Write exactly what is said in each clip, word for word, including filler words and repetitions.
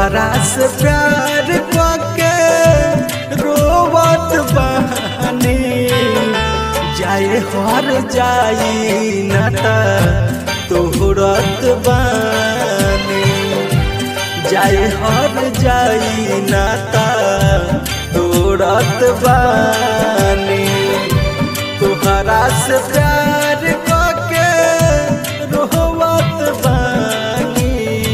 तोहरा से प्यार करके रोवत बानी जाए हर जाई नाता तोहरत बानी जाए हर जाई नाता तोहरत बानी तोहरा से प्यार करके रोवत बानी।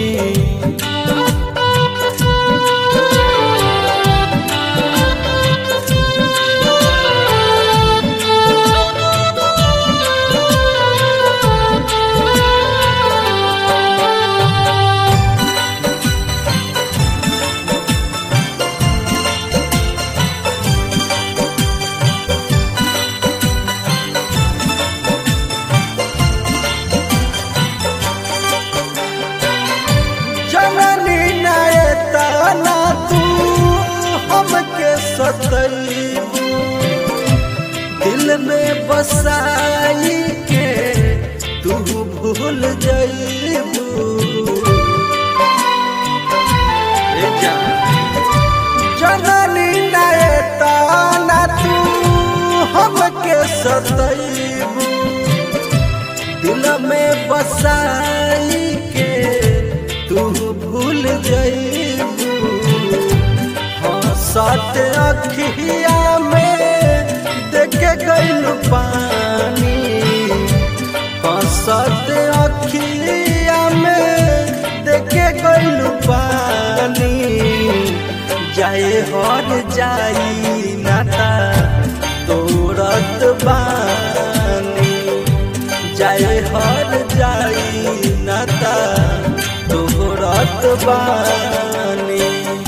दिल में बसाई के तू भूल जाइबू जननी नयता ना तू हमके सतैबू दिल में बसाई के तू भूल जाइबू सत अखिया में देखे गइल पानी सत अखिया में देखे गइल पानी जाए हर जाई नाता तोरत बानी जाए हर जाई नाता तोरत बानी।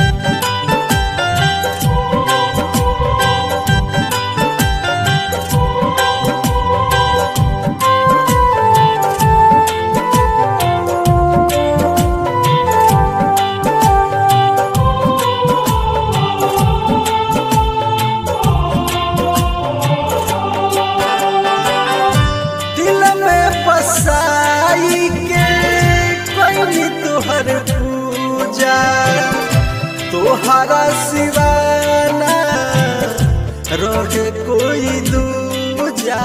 बसाई के कोई तोहर पूजा तोहरा सिवाना रहे कोई दूजा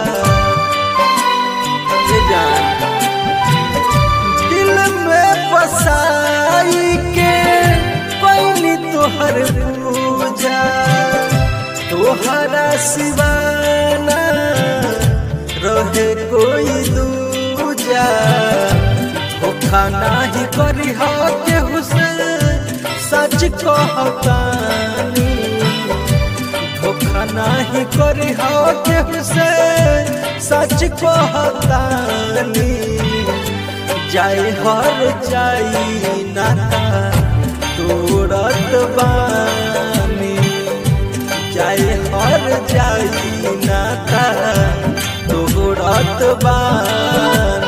दिल में बसाई के कोई तोहर पूजा तोहरा सिवाना रहे कोई दूजा धोखा नहीं करी हो केहू से सच कहतानी धोखा नहीं करी हो केहू से सच कहतानी जाए हर जाई नाता तोरत बानी जाए हर जाई नाता तोहरत बानी।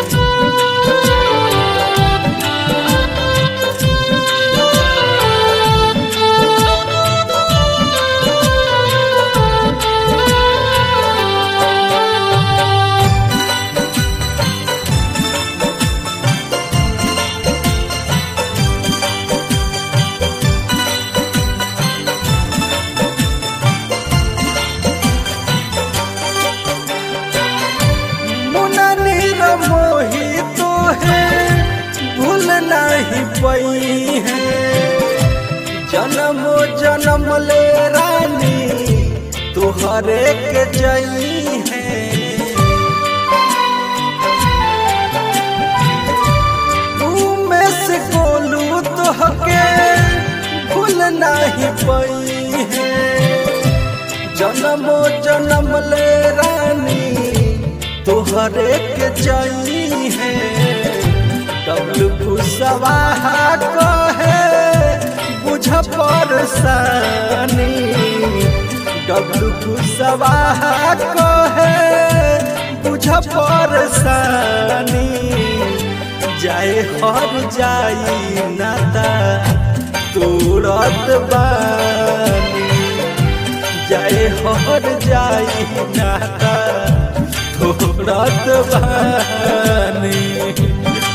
मोही तो है भूल नहीं पई है जन्मो जन्म ले रानी तोहरे के जई है तू में से बोलू तोहके भूल नहीं पई है जन्मो जन्म ले रानी तोहरे के जई है डब्लू कुशवाहा कहे बुझ परसानी डब्लू कुशवाहा कहे बुझ परसानी जाए हर जाई नाता तोरत बानी जाए हर जाई नाता तोरत बानी।